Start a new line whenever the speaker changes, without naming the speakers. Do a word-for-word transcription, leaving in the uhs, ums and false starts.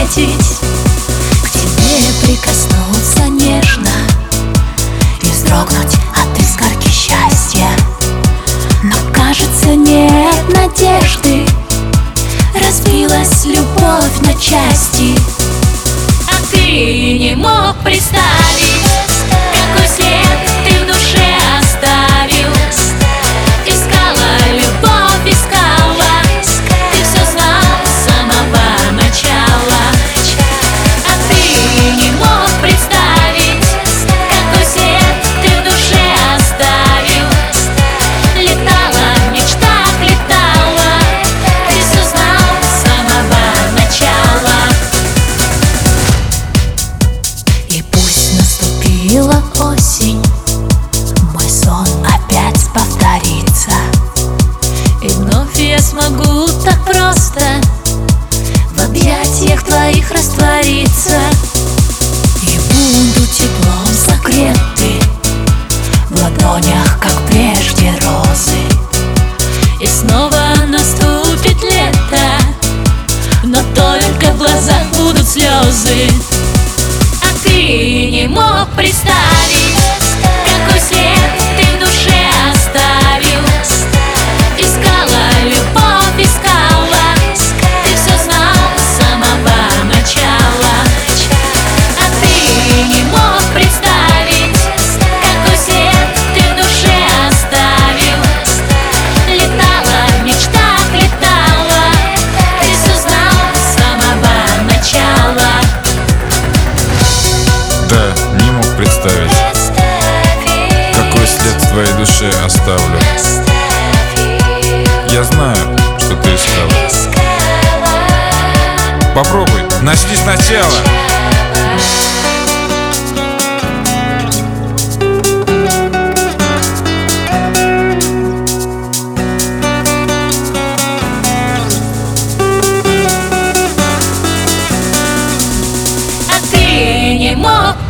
встретить, к тебе прикоснуться нежно и вздрогнуть от искорки счастья. Но кажется, нет надежды, разбилась любовь на части. А ты не мог представить, какой след ты в душе оставил. Искала любовь, искала, ты все знал с самого начала. А ты не мог представить, какой след ты в душе оставил. Летала в мечтах, летала, ты все знал с самого начала. И пусть наступила осень, мой сон опять повторится, и вновь я смогу так просто в объятиях твоих раствориться. И буду теплом согреты в ладонях, как прежде, розы. И снова наступит лето, но только в глазах будут слезы. А ты не мог представить, какой след ты в душе оставил. Искала любовь, искала, ты все знал с самого начала. А ты не мог представить, какой след ты в душе оставил. Летала в мечтах, летала, ты все знал с самого начала.
Да, не мог представить, какой след в твоей душе оставлю. Я знаю, что ты искала. Попробуй, начни сначала.
А ты не мог